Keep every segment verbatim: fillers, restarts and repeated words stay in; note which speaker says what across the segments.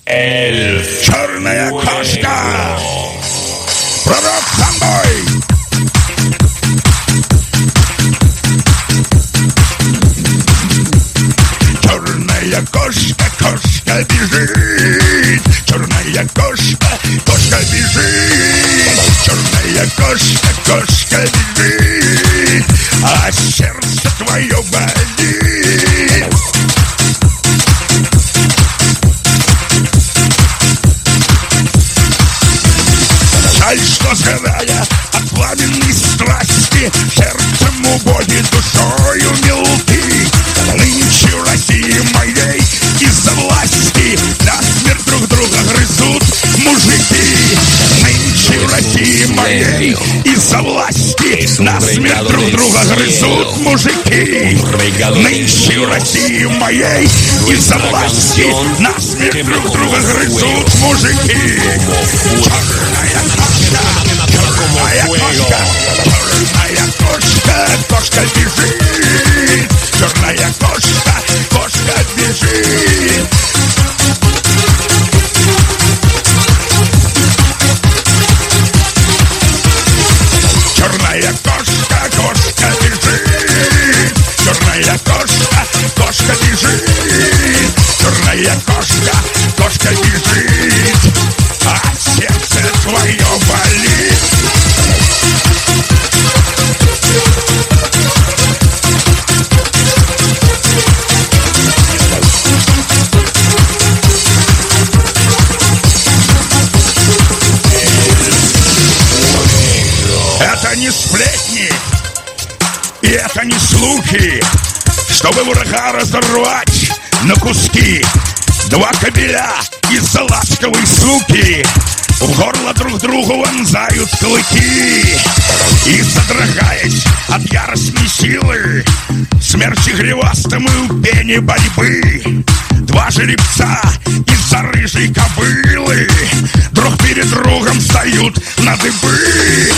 Speaker 1: Эльф.
Speaker 2: Черная кошка. Пророк Санбой. Черная кошка, кошка бежит. Черная кошка, кошка бежит. Черная кошка, кошка бежит. А сердце твое болит. Жаль, что сгорая от пламенной страсти, сердцем убоги, душою мелки. Нынче в России моей из-за власти насмерть друг друга грызут мужики. Нынче в России моей из-за власти насмерть друг друга грызут мужики. Нынче в России моей из-за власти насмерть друг друга грызут мужики. Черная кошка, черная кошка, черная кошка, кошка бежит. Черная кошка, кошка бежит. Черная кошка, кошка бежит. Черная кошка, кошка бежит. Черная кошка, кошка бежит. А сердце твое болит. Это не сплетни, и это не слухи, чтобы врага разорвать на куски. Два кобеля из-за ласковой суки в горло друг другу вонзают клыки. И, содрогаясь от яростной силы, смерти гривастому пене борьбы, два жеребца из-за рыжей кобылы друг перед другом встают на дыбы.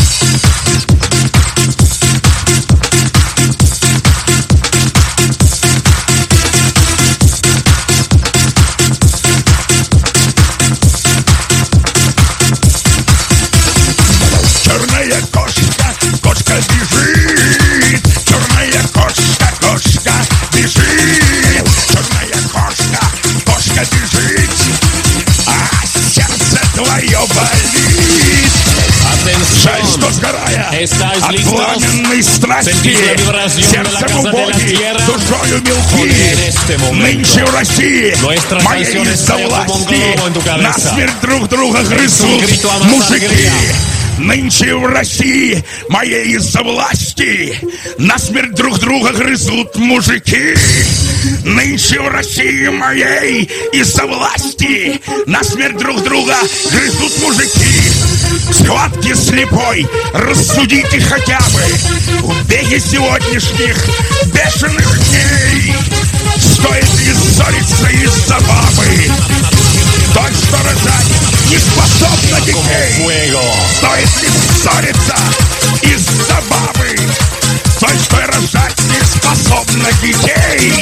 Speaker 2: Черная кошка, кошка бежит. Черная кошка, кошка бежит. Черная кошка, кошка бежит. А сердце твое болит. Жаль, что сгорая от пламенной страсти, сердцем убоги, душою мелки. Нынче в России моей из-за власти насмерть друг друга грызут мужики. Нынче в России моей из-за власти насмерть друг друга грызут мужики. Нынче в России моей из-за власти насмерть друг друга грызут мужики. Схватки слепой, рассудите хотя бы в беге сегодняшних бешеных дней. Стоит ли ссориться из-за бабы? Той, что рожать не способна детей. Стоит ли ссориться из-за бабы? Той, что рожать не способна детей.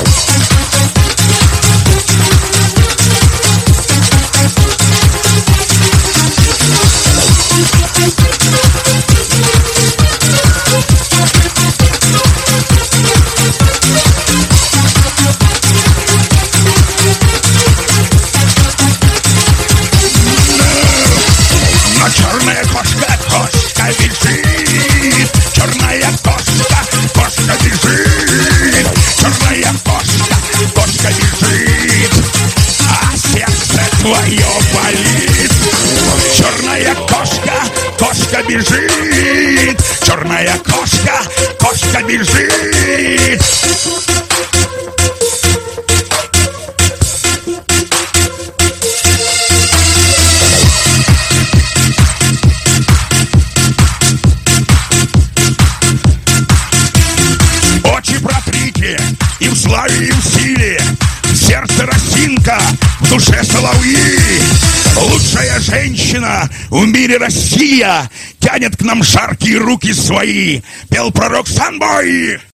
Speaker 2: Но черная кошка, кошка бежит. Черная кошка, кошка бежит. Черная кошка, кошка бежит. А сердце твое болит. Черная кошка, кошка бежит. Черная кошка, кошка бежит. И в славе, и в силе, в сердце росинка, в душе соловьи. Лучшая женщина в мире Россия тянет к нам жаркие руки свои. Пел пророк Санбой.